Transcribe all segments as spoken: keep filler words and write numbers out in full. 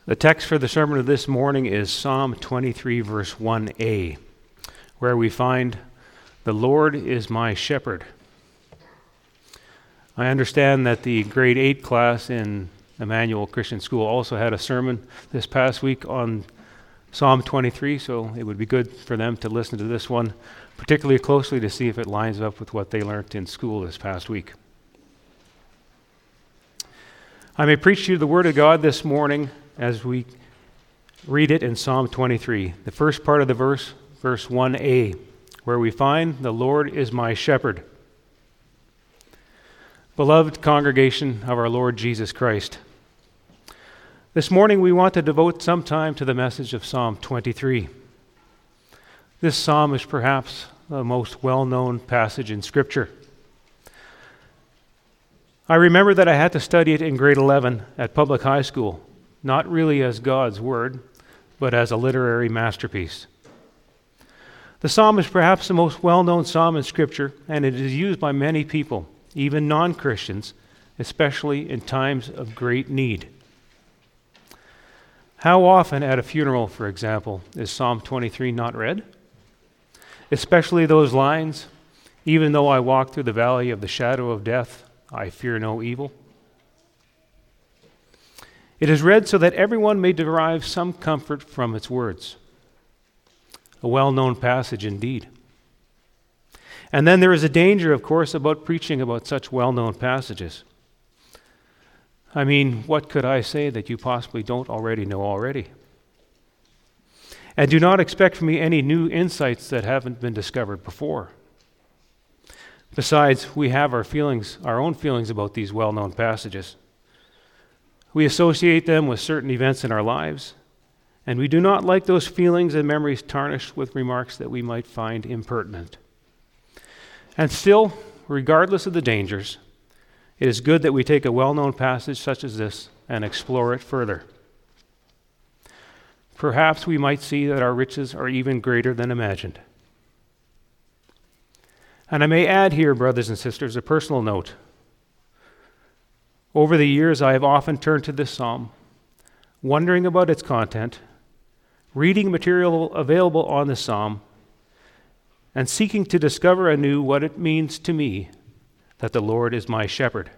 The text for the sermon of this morning is Psalm twenty-three, verse one a, where we find, "The Lord is my shepherd." I understand that the grade eight class in Emmanuel Christian School also had a sermon this past week on Psalm twenty-three, so it would be good for them to listen to this one particularly closely to see if it lines up with what they learned in school this past week. I may preach to you the Word of God this morning as we read it in Psalm twenty-three. The first part of the verse, verse one a, where we find, "The Lord is my shepherd." Beloved congregation of our Lord Jesus Christ, this morning we want to devote some time to the message of Psalm twenty-three. This psalm is perhaps the most well-known passage in Scripture. I remember that I had to study it in grade eleven at public high school, not really as God's Word, but as a literary masterpiece. The psalm is perhaps the most well-known psalm in Scripture, and it is used by many people, even non-Christians, especially in times of great need. How often at a funeral, for example, is Psalm twenty-three not read? Especially those lines, "Even though I walk through the valley of the shadow of death, I fear no evil." It is read so that everyone may derive some comfort from its words. A well-known passage indeed. And then there is a danger, of course, about preaching about such well-known passages. I mean, what could I say that you possibly don't already know already? And do not expect from me any new insights that haven't been discovered before. Besides, we have our feelings, our own feelings about these well-known passages. We associate them with certain events in our lives, and we do not like those feelings and memories tarnished with remarks that we might find impertinent. And still, regardless of the dangers, it is good that we take a well-known passage such as this and explore it further. Perhaps we might see that our riches are even greater than imagined. And I may add here, brothers and sisters, a personal note. Over the years, I have often turned to this psalm, wondering about its content, reading material available on the psalm, and seeking to discover anew what it means to me that the Lord is my shepherd.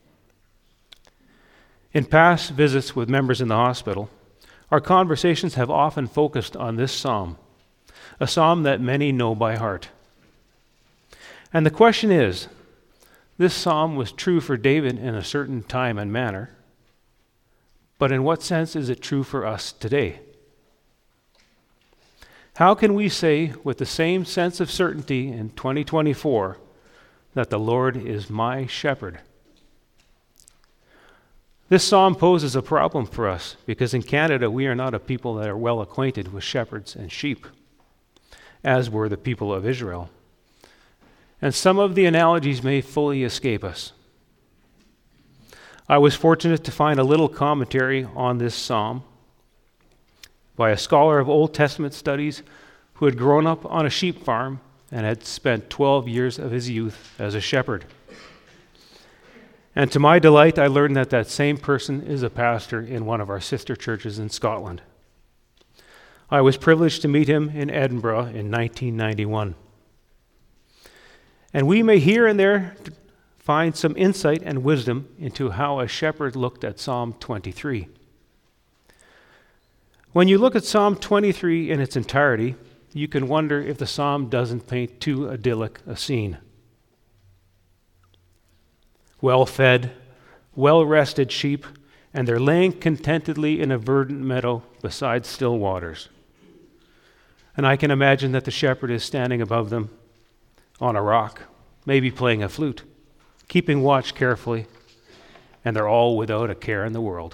In past visits with members in the hospital, our conversations have often focused on this psalm, a psalm that many know by heart. And the question is, this psalm was true for David in a certain time and manner, but in what sense is it true for us today? How can we say with the same sense of certainty in twenty twenty-four that the Lord is my shepherd? This psalm poses a problem for us because in Canada we are not a people that are well acquainted with shepherds and sheep, as were the people of Israel. And some of the analogies may fully escape us. I was fortunate to find a little commentary on this psalm by a scholar of Old Testament studies who had grown up on a sheep farm and had spent twelve years of his youth as a shepherd. And to my delight, I learned that that same person is a pastor in one of our sister churches in Scotland. I was privileged to meet him in Edinburgh in nineteen ninety-one. And we may here and there find some insight and wisdom into how a shepherd looked at Psalm twenty-three. When you look at Psalm twenty-three in its entirety, you can wonder if the psalm doesn't paint too idyllic a scene. Well-fed, well-rested sheep, and they're laying contentedly in a verdant meadow beside still waters. And I can imagine that the shepherd is standing above them on a rock, maybe playing a flute, keeping watch carefully, and they're all without a care in the world.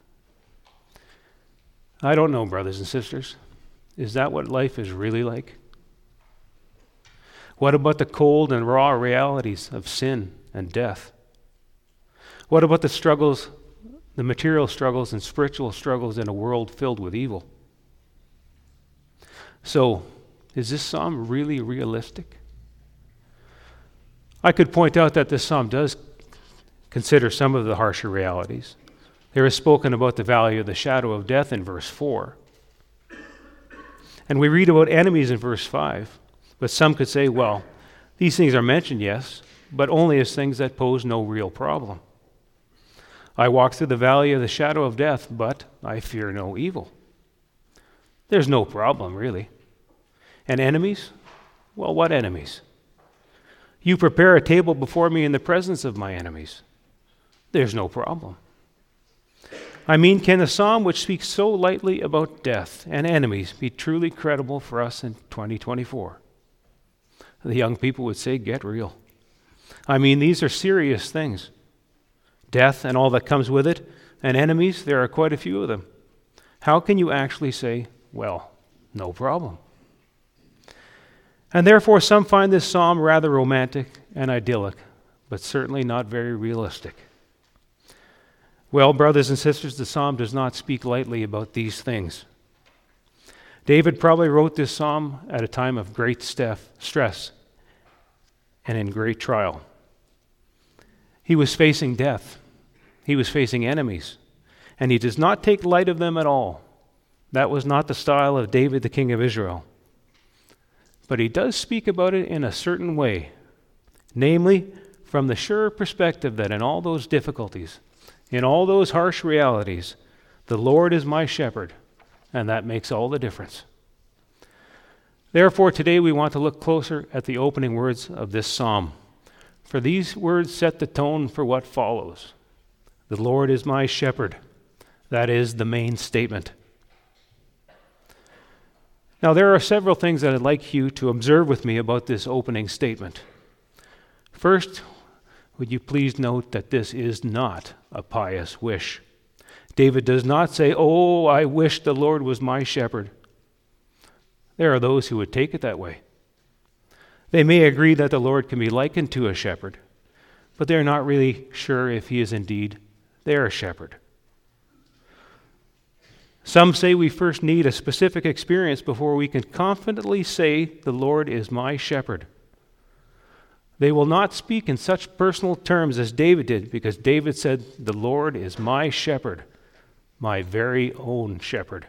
I don't know, brothers and sisters. Is that what life is really like? What about the cold and raw realities of sin and death? What about the struggles, the material struggles and spiritual struggles in a world filled with evil? So, is this psalm really realistic? I could point out that this psalm does consider some of the harsher realities, There is spoken about the valley of the shadow of death in verse four. And we read about enemies in verse five. But some could say, well, these things are mentioned, yes, but only as things that pose no real problem. I walk through the valley of the shadow of death, but I fear no evil. There's no problem, really. And enemies? Well, what enemies? You prepare a table before me in the presence of my enemies. There's no problem. I mean, can the psalm which speaks so lightly about death and enemies be truly credible for us in twenty twenty-four? The young people would say, get real. I mean, these are serious things. Death and all that comes with it, and enemies, there are quite a few of them. How can you actually say, well, no problem? And therefore, some find this psalm rather romantic and idyllic, but certainly not very realistic. Well, brothers and sisters, the psalm does not speak lightly about these things. David probably wrote this psalm at a time of great stress and in great trial. He was facing death. He was facing enemies, and he does not take light of them at all. That was not the style of David, the king of Israel. But he does speak about it in a certain way, namely from the sure perspective that in all those difficulties, in all those harsh realities, the Lord is my shepherd, and that makes all the difference. Therefore, today we want to look closer at the opening words of this psalm, for these words set the tone for what follows. The Lord is my shepherd. That is the main statement. Now, there are several things that I'd like you to observe with me about this opening statement. First, would you please note that this is not a pious wish. David does not say, oh, I wish the Lord was my shepherd. There are those who would take it that way. They may agree that the Lord can be likened to a shepherd, but they're not really sure if he is indeed their shepherd. Some say we first need a specific experience before we can confidently say, the Lord is my shepherd. They will not speak in such personal terms as David did, because David said, the Lord is my shepherd, my very own shepherd.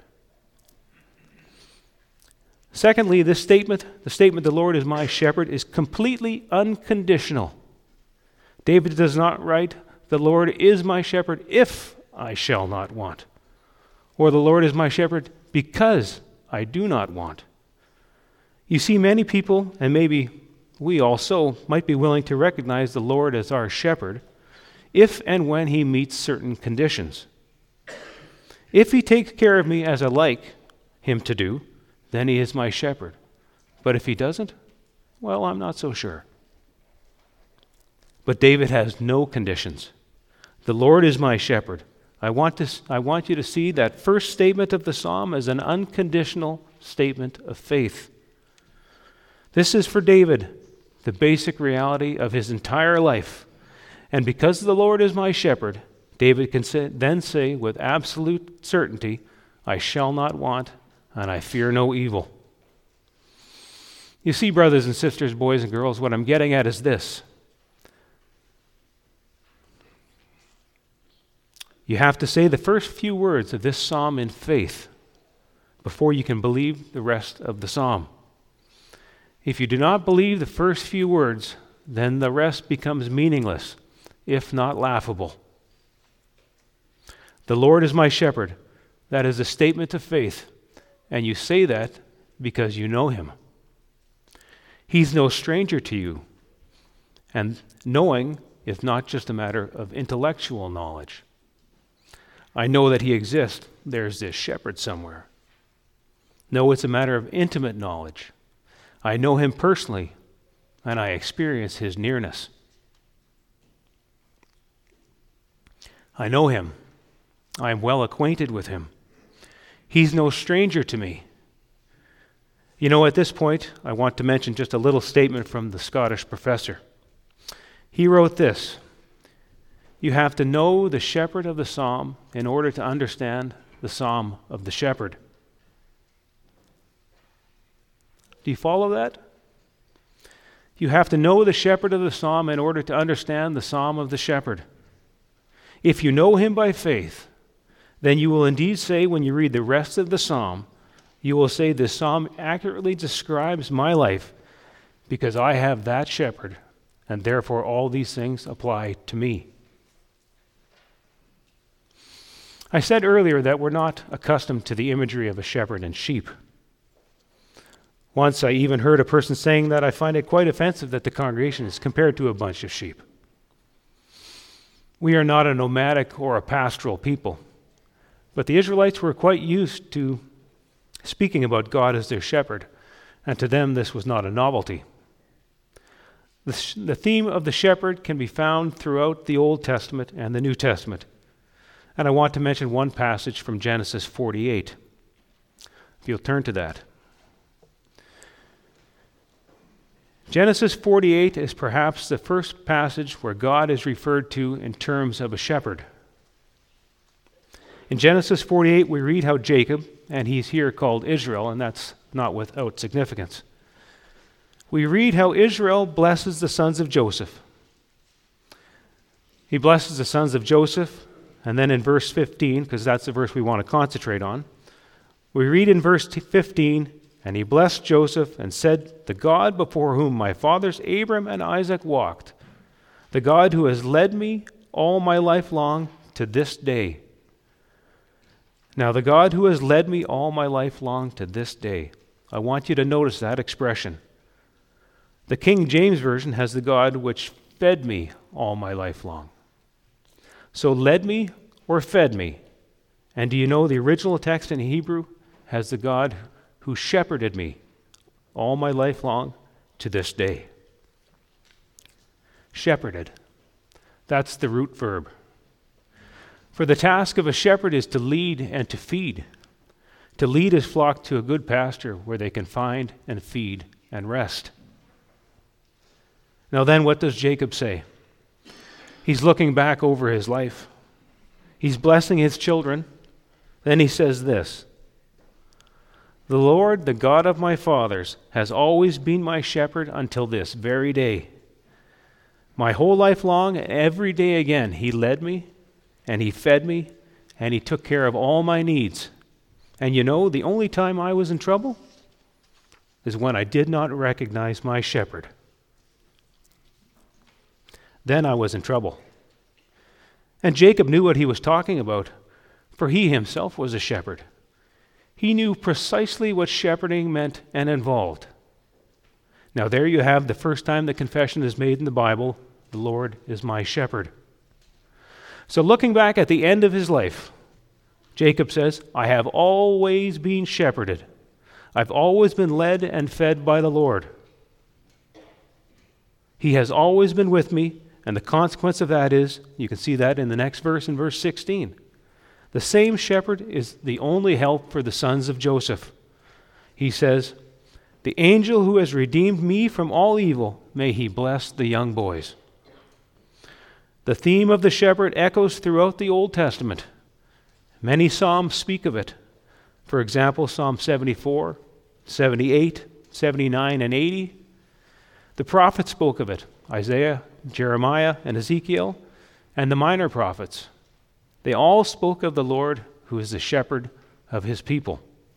Secondly, this statement, the statement, the Lord is my shepherd, is completely unconditional. David does not write, the Lord is my shepherd if I shall not want, or the Lord is my shepherd because I do not want. You see, many people, and maybe we also, might be willing to recognize the Lord as our shepherd if and when he meets certain conditions. If he takes care of me as I like him to do, then he is my shepherd. But if he doesn't, well, I'm not so sure. But David has no conditions. The Lord is my shepherd. I want to, I want you to see that first statement of the psalm as an unconditional statement of faith. This is for David, the basic reality of his entire life. And because the Lord is my shepherd, David can say, then say with absolute certainty, I shall not want, and I fear no evil. You see, brothers and sisters, boys and girls, what I'm getting at is this. You have to say the first few words of this psalm in faith before you can believe the rest of the psalm. If you do not believe the first few words, then the rest becomes meaningless, if not laughable. The Lord is my shepherd. That is a statement of faith, and you say that because you know him. He's no stranger to you, and knowing is not just a matter of intellectual knowledge. I know that he exists. There's this shepherd somewhere. No, it's a matter of intimate knowledge. I know him personally, and I experience his nearness. I know him. I am well acquainted with him. He's no stranger to me. You know, at this point, I want to mention just a little statement from the Scottish professor. He wrote this: you have to know the shepherd of the psalm in order to understand the psalm of the shepherd. Do you follow that? You have to know the shepherd of the psalm in order to understand the psalm of the shepherd. If you know him by faith, then you will indeed say when you read the rest of the psalm, you will say this psalm accurately describes my life because I have that shepherd, and therefore all these things apply to me. I said earlier that we're not accustomed to the imagery of a shepherd and sheep. Once I even heard a person saying that I find it quite offensive that the congregation is compared to a bunch of sheep. We are not a nomadic or a pastoral people, but the Israelites were quite used to speaking about God as their shepherd, and to them this was not a novelty. The, sh- the theme of the shepherd can be found throughout the Old Testament and the New Testament, and I want to mention one passage from Genesis forty-eight. If you'll turn to that. Genesis forty-eight is perhaps the first passage where God is referred to in terms of a shepherd. In Genesis forty-eight, we read how Jacob, and he's here called Israel, and that's not without significance. We read how Israel blesses the sons of Joseph. He blesses the sons of Joseph, and then in verse fifteen, because that's the verse we want to concentrate on, we read in verse fifteen, and he blessed Joseph and said, "The God before whom my fathers Abram and Isaac walked, the God who has led me all my life long to this day." Now, the God who has led me all my life long to this day. I want you to notice that expression. The King James Version has the God which fed me all my life long. So led me or fed me. And do you know the original text in Hebrew has the God who shepherded me all my life long to this day. Shepherded. That's the root verb. For the task of a shepherd is to lead and to feed. To lead his flock to a good pasture where they can find and feed and rest. Now then, what does Jacob say? He's looking back over his life. He's blessing his children. Then he says this, "The Lord, the God of my fathers, has always been my shepherd until this very day. My whole life long, every day again, he led me, and he fed me, and he took care of all my needs. And you know, the only time I was in trouble is when I did not recognize my shepherd. Then I was in trouble." And Jacob knew what he was talking about, for he himself was a shepherd. He knew precisely what shepherding meant and involved. Now there you have the first time the confession is made in the Bible, "The Lord is my shepherd." So looking back at the end of his life, Jacob says, "I have always been shepherded. I've always been led and fed by the Lord. He has always been with me, and the consequence of that is," you can see that in the next verse, in verse sixteen, "the same shepherd is the only help for the sons of Joseph." He says, "The angel who has redeemed me from all evil, may he bless the young boys." The theme of the shepherd echoes throughout the Old Testament. Many psalms speak of it. For example, Psalm seventy-four, seventy-eight, seventy-nine, and eighty. The prophets spoke of it, Isaiah, Jeremiah, and Ezekiel, and the minor prophets. They all spoke of the Lord who is the shepherd of his people.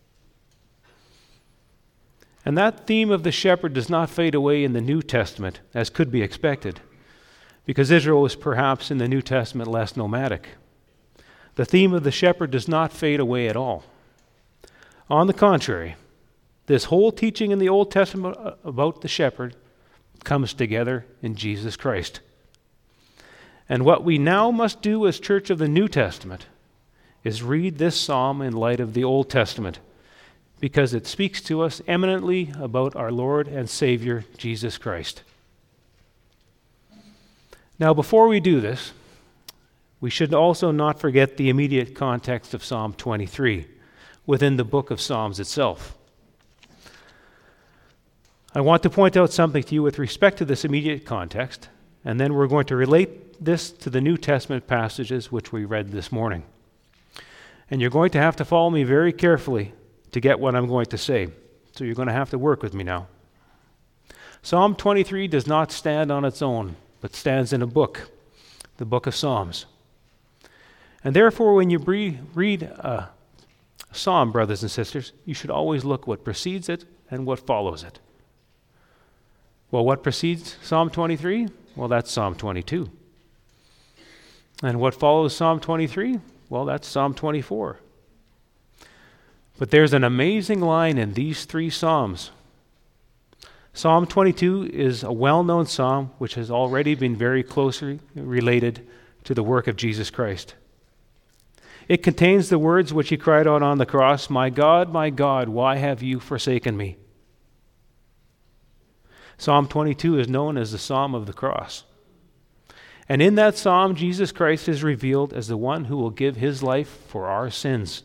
And that theme of the shepherd does not fade away in the New Testament, as could be expected, because Israel was perhaps in the New Testament less nomadic. The theme of the shepherd does not fade away at all. On the contrary, this whole teaching in the Old Testament about the shepherd comes together in Jesus Christ. And what we now must do as Church of the New Testament is read this psalm in light of the Old Testament, because it speaks to us eminently about our Lord and Savior, Jesus Christ. Now, before we do this, we should also not forget the immediate context of Psalm twenty-three within the book of Psalms itself. I want to point out something to you with respect to this immediate context, and then we're going to relate this to the New Testament passages which we read this morning. And you're going to have to follow me very carefully to get what I'm going to say. So you're going to have to work with me now. Psalm twenty-three does not stand on its own, but stands in a book, the book of Psalms. And therefore, when you bre- read a psalm, brothers and sisters, you should always look what precedes it and what follows it. Well, what precedes Psalm twenty-three? Well, that's Psalm twenty-two. And what follows Psalm twenty-three? Well, that's Psalm twenty-four. But there's an amazing line in these three psalms. Psalm twenty-two is a well-known psalm which has already been very closely related to the work of Jesus Christ. It contains the words which he cried out on the cross, "My God, my God, why have you forsaken me?" Psalm twenty-two is known as the Psalm of the Cross. And in that psalm, Jesus Christ is revealed as the one who will give his life for our sins.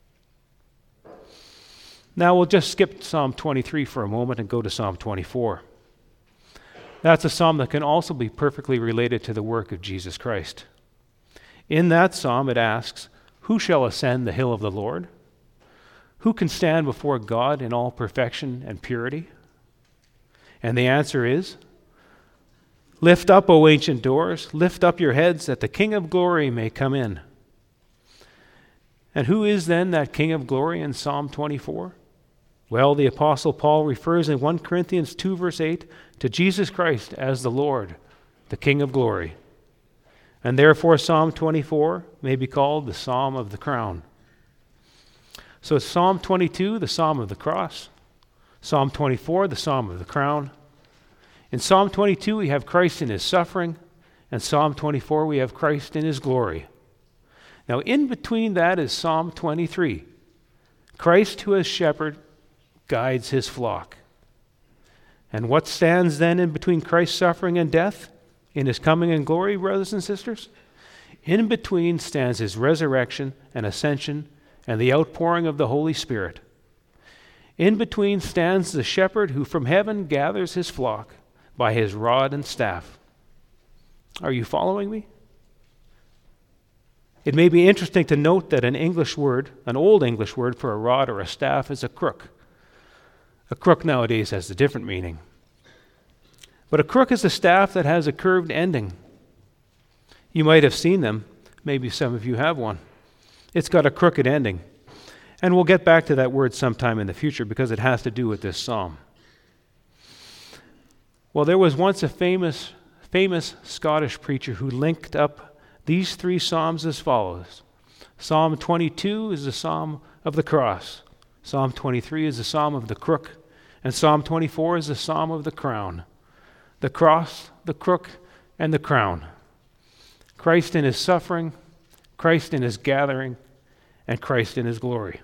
Now we'll just skip Psalm twenty-three for a moment and go to Psalm twenty-four. That's a psalm that can also be perfectly related to the work of Jesus Christ. In that psalm it asks, "Who shall ascend the hill of the Lord? Who can stand before God in all perfection and purity?" And the answer is, "Lift up, O ancient doors, lift up your heads, that the King of glory may come in." And who is then that King of glory in Psalm twenty-four? Well, the Apostle Paul refers in First Corinthians two, verse eight, to Jesus Christ as the Lord, the King of glory. And therefore Psalm twenty-four may be called the Psalm of the Crown. So Psalm twenty-two, the Psalm of the Cross. Psalm twenty-four, the Psalm of the Crown. In Psalm twenty-two, we have Christ in his suffering, and Psalm twenty-four, we have Christ in his glory. Now, in between that is Psalm twenty-three. Christ, who as shepherd, guides his flock. And what stands then in between Christ's suffering and death, in his coming and glory, brothers and sisters? In between stands his resurrection and ascension and the outpouring of the Holy Spirit. In between stands the shepherd who from heaven gathers his flock by his rod and staff. Are you following me? It may be interesting to note that an English word, an old English word for a rod or a staff is a crook. A crook nowadays has a different meaning. But a crook is a staff that has a curved ending. You might have seen them. Maybe some of you have one. It's got a crooked ending. And we'll get back to that word sometime in the future because it has to do with this psalm. Well, there was once a famous, famous Scottish preacher who linked up these three psalms as follows. Psalm twenty-two is the Psalm of the Cross. Psalm twenty-three is the Psalm of the Crook. And Psalm twenty-four is the Psalm of the Crown. The cross, the crook, and the crown. Christ in his suffering, Christ in his gathering, and Christ in his glory.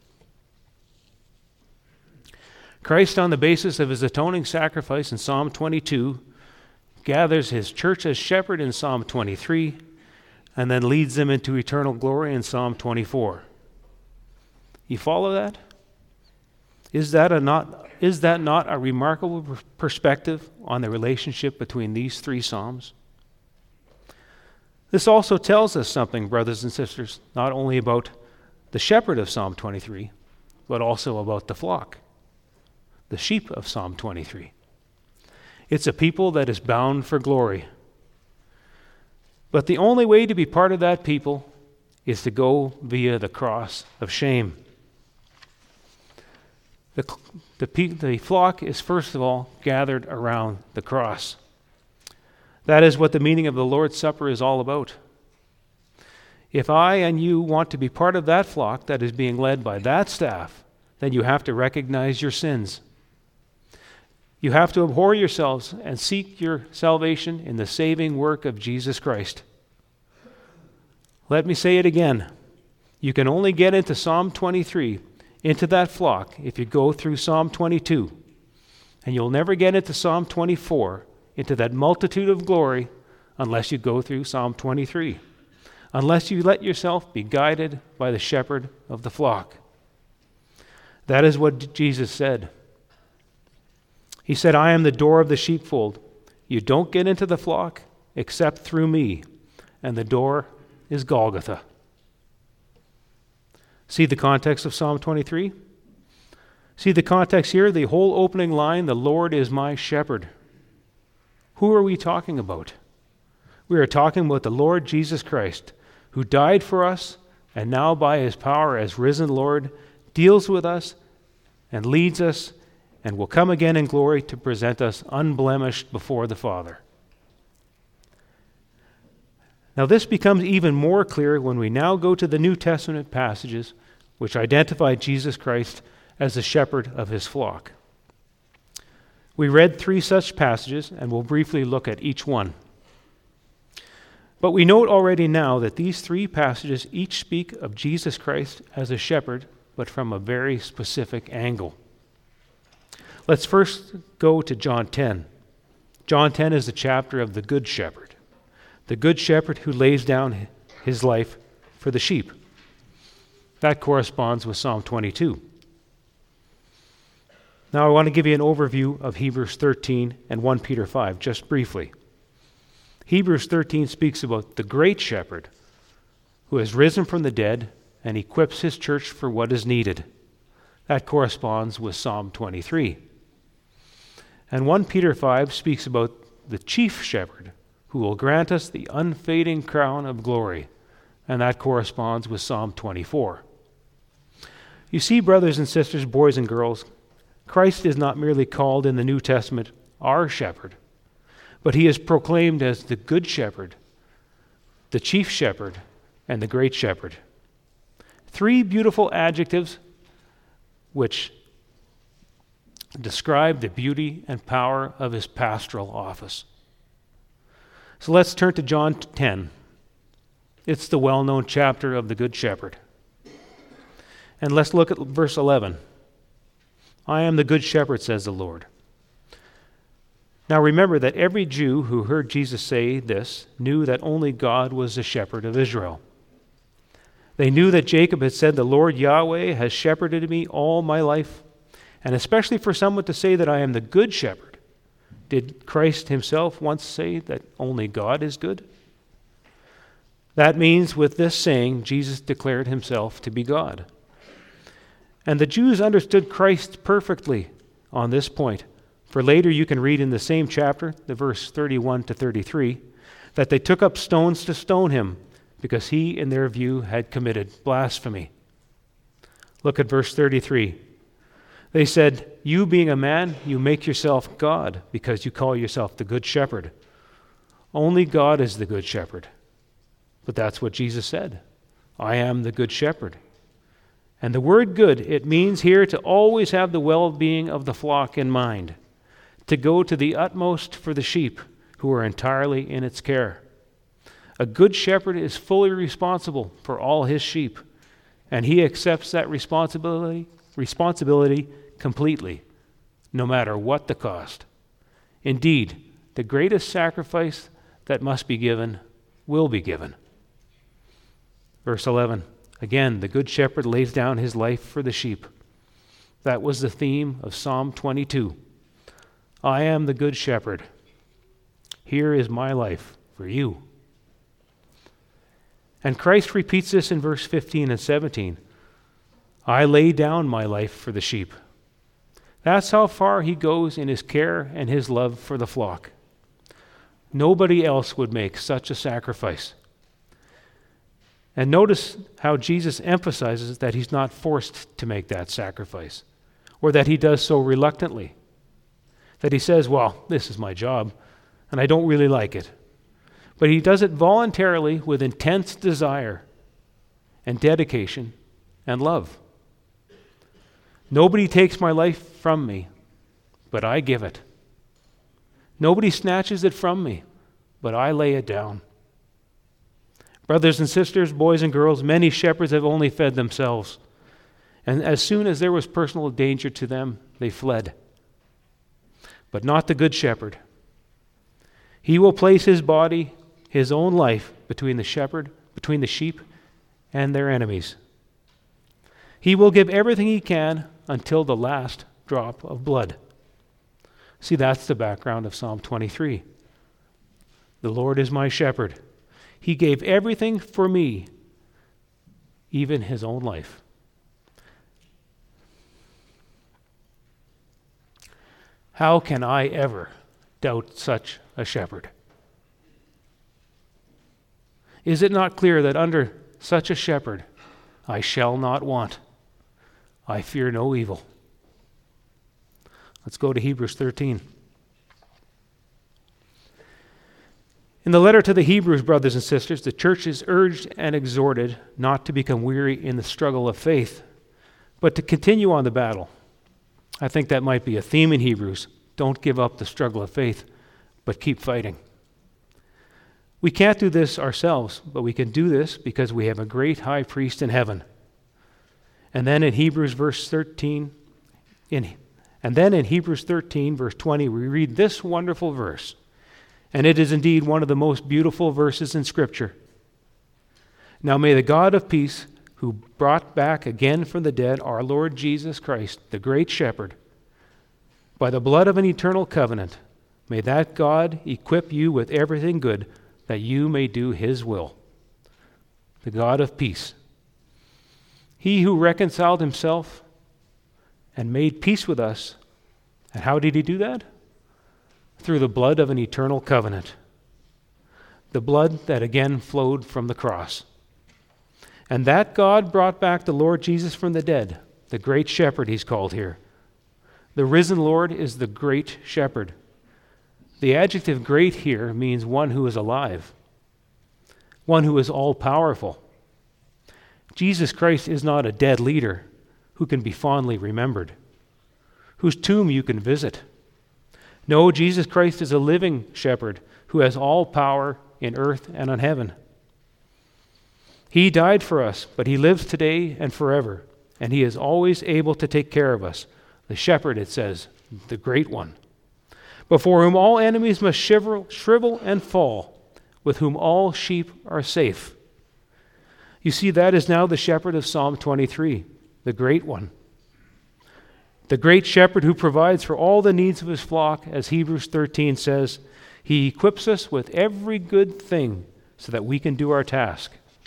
Christ, on the basis of his atoning sacrifice in Psalm twenty-two, gathers his church as shepherd in Psalm twenty-three, and then leads them into eternal glory in Psalm twenty-four. You follow that? Is that a not, is that not a remarkable perspective on the relationship between these three psalms? This also tells us something, brothers and sisters, not only about the shepherd of Psalm twenty-three, but also about the flock, the sheep of Psalm twenty-three. It's a people that is bound for glory. But the only way to be part of that people is to go via the cross of shame. The, the, the flock is first of all gathered around the cross. That is what the meaning of the Lord's Supper is all about. If I and you want to be part of that flock that is being led by that staff, then you have to recognize your sins. You have to abhor yourselves and seek your salvation in the saving work of Jesus Christ. Let me say it again. You can only get into Psalm twenty-three, into that flock, if you go through Psalm twenty-two. And you'll never get into Psalm twenty-four, into that multitude of glory, unless you go through Psalm twenty-three. Unless you let yourself be guided by the shepherd of the flock. That is what Jesus said. He said, I am the door of the sheepfold. You don't get into the flock except through me. And the door is Golgotha. See the context of Psalm twenty-three? See the context here, the whole opening line, the Lord is my shepherd. Who are we talking about? We are talking about the Lord Jesus Christ, who died for us and now by his power as risen Lord deals with us and leads us and will come again in glory to present us unblemished before the Father. Now this becomes even more clear when we now go to the New Testament passages which identify Jesus Christ as the shepherd of his flock. We read three such passages, and we'll briefly look at each one. But we note already now that these three passages each speak of Jesus Christ as a shepherd, but from a very specific angle. Let's first go to John ten. John ten is the chapter of the Good Shepherd, the Good Shepherd who lays down his life for the sheep. That corresponds with Psalm twenty-two. Now I want to give you an overview of Hebrews thirteen and First Peter five, just briefly. Hebrews thirteen speaks about the great shepherd who has risen from the dead and equips his church for what is needed. That corresponds with Psalm twenty-three. And First Peter five speaks about the chief shepherd who will grant us the unfading crown of glory, and that corresponds with Psalm twenty-four. You see, brothers and sisters, boys and girls, Christ is not merely called in the New Testament our shepherd, but he is proclaimed as the good shepherd, the chief shepherd, and the great shepherd. Three beautiful adjectives which describe the beauty and power of his pastoral office. So let's turn to John ten. It's the well-known chapter of the Good Shepherd. And let's look at verse eleven. I am the good shepherd, says the Lord. Now remember that every Jew who heard Jesus say this knew that only God was the shepherd of Israel. They knew that Jacob had said, the Lord Yahweh has shepherded me all my life, and especially for someone to say that I am the good shepherd. Did Christ himself once say that only God is good? That means with this saying, Jesus declared himself to be God. And the Jews understood Christ perfectly on this point. For later you can read in the same chapter, the verse thirty-one to thirty-three, that they took up stones to stone him because he, in their view, had committed blasphemy. Look at verse thirty-three. They said, you being a man, you make yourself God because you call yourself the good shepherd. Only God is the good shepherd. But that's what Jesus said. I am the good shepherd. And the word good, it means here to always have the well-being of the flock in mind, to go to the utmost for the sheep who are entirely in its care. A good shepherd is fully responsible for all his sheep, and he accepts that responsibility, responsibility completely, no matter what the cost. Indeed, the greatest sacrifice that must be given will be given. Verse eleven. Again, the good shepherd lays down his life for the sheep. That was the theme of Psalm twenty-two. I am the good shepherd. Here is my life for you. And Christ repeats this in verse fifteen and seventeen. I lay down my life for the sheep. That's how far he goes in his care and his love for the flock. Nobody else would make such a sacrifice. And notice how Jesus emphasizes that he's not forced to make that sacrifice, or that he does so reluctantly. That he says, well, this is my job, and I don't really like it. But he does it voluntarily with intense desire and dedication and love. Nobody takes my life from me, but I give it. Nobody snatches it from me, but I lay it down. Brothers and sisters, boys and girls, many shepherds have only fed themselves. And as soon as there was personal danger to them, they fled. But not the good shepherd. He will place his body, his own life, between the shepherd, between the sheep, and their enemies. He will give everything he can until the last drop of blood. See, that's the background of Psalm twenty-three. The Lord is my shepherd. He gave everything for me, even his own life. How can I ever doubt such a shepherd? Is it not clear that under such a shepherd I shall not want? I fear no evil. Let's go to Hebrews thirteen. In the letter to the Hebrews, brothers and sisters, the church is urged and exhorted not to become weary in the struggle of faith, but to continue on the battle. I think that might be a theme in Hebrews. Don't give up the struggle of faith, but keep fighting. We can't do this ourselves, but we can do this because we have a great high priest in heaven. And then in Hebrews verse thirteen, in, and then in Hebrews thirteen, verse twenty, we read this wonderful verse. And it is indeed one of the most beautiful verses in Scripture. Now may the God of peace, who brought back again from the dead our Lord Jesus Christ, the great shepherd, by the blood of an eternal covenant, may that God equip you with everything good, that you may do his will. The God of peace. He who reconciled himself and made peace with us. And how did he do that? Through the blood of an eternal covenant. The blood that again flowed from the cross. And that God brought back the Lord Jesus from the dead, the great shepherd he's called here. The risen Lord is the great shepherd. The adjective great here means one who is alive, one who is all-powerful. Jesus Christ is not a dead leader who can be fondly remembered, whose tomb you can visit. No, Jesus Christ is a living shepherd who has all power in earth and on heaven. He died for us, but he lives today and forever, and he is always able to take care of us. The shepherd, it says, the great one, before whom all enemies must shrivel, shrivel and fall, with whom all sheep are safe. You see, that is now the shepherd of Psalm twenty-three, the great one. The great shepherd who provides for all the needs of his flock, as Hebrews thirteen says, he equips us with every good thing so that we can do our task.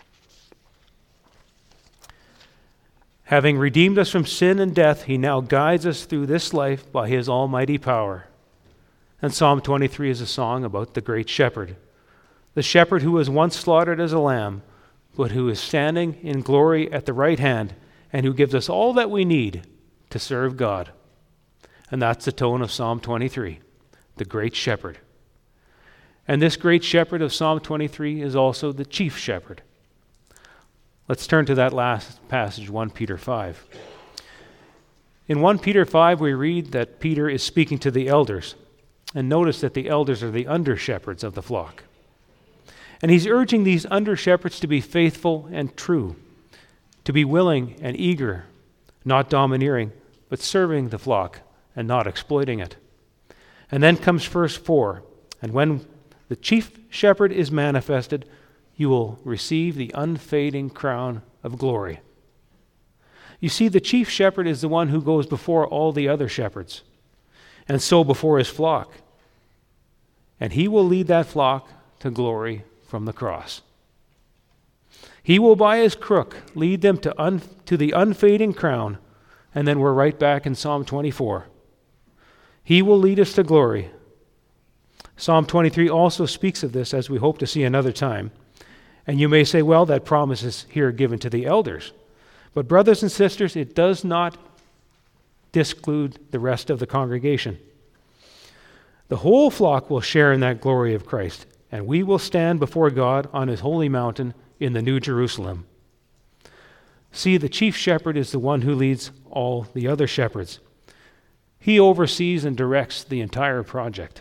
Having redeemed us from sin and death, he now guides us through this life by his almighty power. And Psalm twenty-three is a song about the great shepherd, the shepherd who was once slaughtered as a lamb, but who is standing in glory at the right hand and who gives us all that we need to serve God. And that's the tone of Psalm twenty-three, the great shepherd. And this great shepherd of Psalm twenty-three is also the chief shepherd. Let's turn to that last passage, First Peter five. In First Peter five, we read that Peter is speaking to the elders. And notice that the elders are the under-shepherds of the flock. And he's urging these under-shepherds to be faithful and true, to be willing and eager, not domineering, but serving the flock and not exploiting it. And then comes verse four. And when the chief shepherd is manifested, you will receive the unfading crown of glory. You see, the chief shepherd is the one who goes before all the other shepherds, and so before his flock. And he will lead that flock to glory from the cross. He will, by his crook, lead them to, un- to the unfading crown. And then we're right back in Psalm twenty-four. He will lead us to glory. Psalm twenty-three also speaks of this, as we hope to see another time. And you may say, well, that promise is here given to the elders. But brothers and sisters, it does not disclude the rest of the congregation. The whole flock will share in that glory of Christ, and we will stand before God on his holy mountain in the New Jerusalem. See, the chief shepherd is the one who leads all the other shepherds. He oversees and directs the entire project.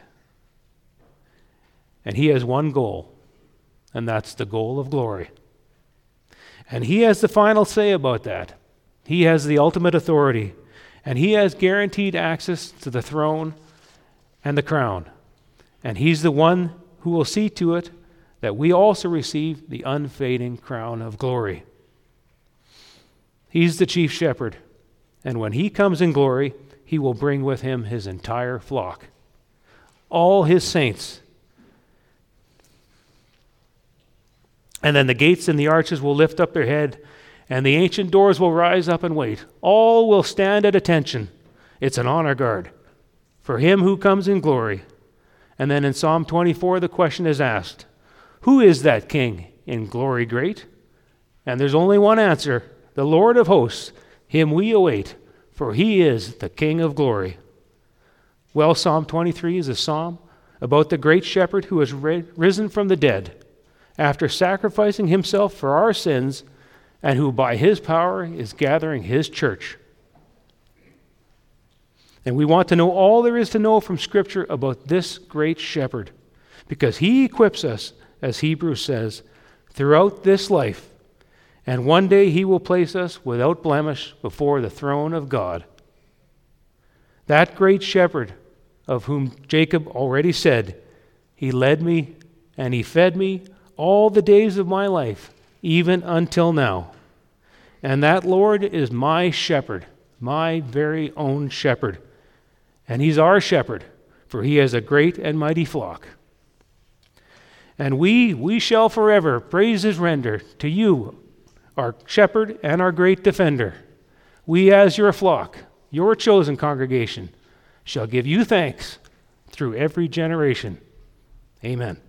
And he has one goal, and that's the goal of glory. And he has the final say about that. He has the ultimate authority, and he has guaranteed access to the throne and the crown. And he's the one who will see to it that we also receive the unfading crown of glory. He's the chief shepherd, and when he comes in glory, he will bring with him his entire flock, all his saints. And then the gates and the arches will lift up their head, and the ancient doors will rise up and wait. All will stand at attention. It's an honor guard for him who comes in glory. And then in Psalm twenty-four, the question is asked, who is that king in glory great? And there's only one answer, the Lord of hosts, him we await, for he is the King of glory. Well, Psalm twenty-three is a psalm about the great shepherd who has risen from the dead after sacrificing himself for our sins, and who by his power is gathering his church. And we want to know all there is to know from Scripture about this great shepherd, because he equips us, as Hebrews says, throughout this life, and one day he will place us without blemish before the throne of God. That great shepherd, of whom Jacob already said, he led me and he fed me all the days of my life, even until now. And that Lord is my shepherd, my very own shepherd. And he's our shepherd, for he has a great and mighty flock. And we, we shall forever praises render to you, our shepherd and our great defender. We as your flock, your chosen congregation, shall give you thanks through every generation. Amen.